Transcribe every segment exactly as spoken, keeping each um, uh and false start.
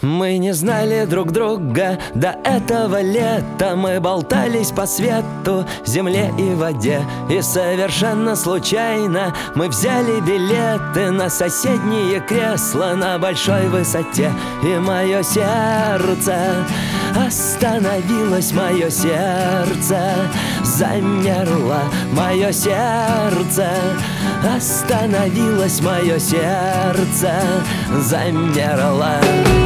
Мы не знали друг друга до этого лета. Мы болтались по свету, земле и воде. И совершенно случайно мы взяли билеты на соседние кресла на большой высоте. И мое сердце остановилось, мое сердце замерло, мое сердце остановилось, мое сердце замерло.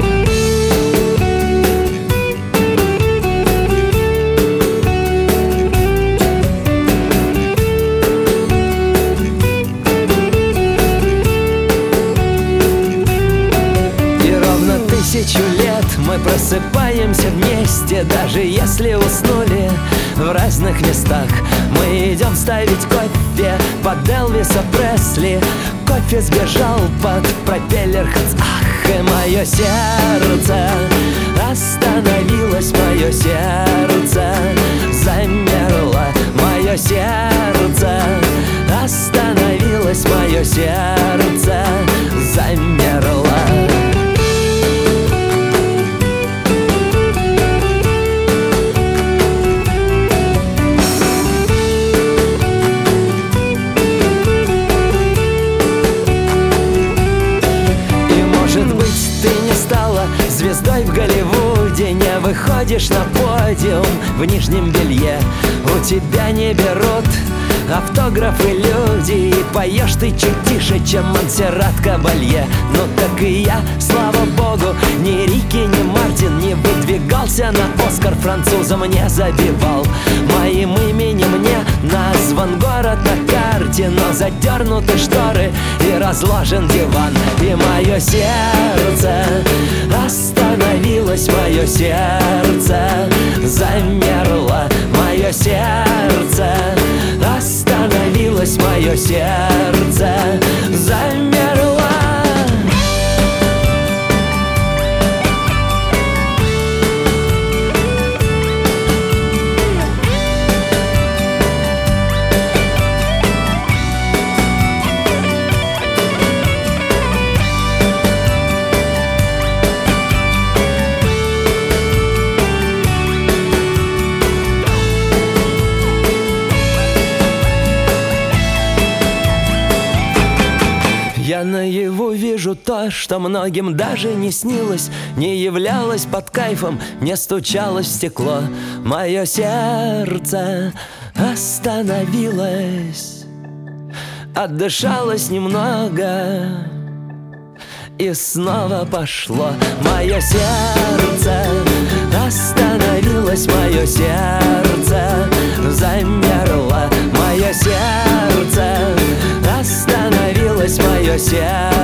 Тысячу лет мы просыпаемся вместе, даже если уснули в разных местах. Мы идем ставить кофе под Элвиса Пресли. Кофе сбежал под пропеллер Хэнс. Ах, и мое сердце остановилось, мое сердце замерло, мое сердце остановилось, мое сердце замерло. Звездой в Голливуде, не выходишь на подиум в нижнем белье. У тебя не берут автографы люди, и поешь ты чуть тише, чем Монсеррат Кабалье. Ну так и я, слава богу, ни Рики, ни Мартин не выдвигался на Оскар, французам не забивал. Моим именем не назван город на карте, но задернуты шторы и разложен диван. И мое сердце остановилось, мое сердце замерло, мое сердце остановилось, мое сердце замерло. Я наяву вижу то, что многим даже не снилось, не являлось под кайфом, не стучалось в стекло. Мое сердце остановилось, отдышалось немного и снова пошло. Мое сердце остановилось, мое сердце замерло, мое сердце остановилось, мое сердце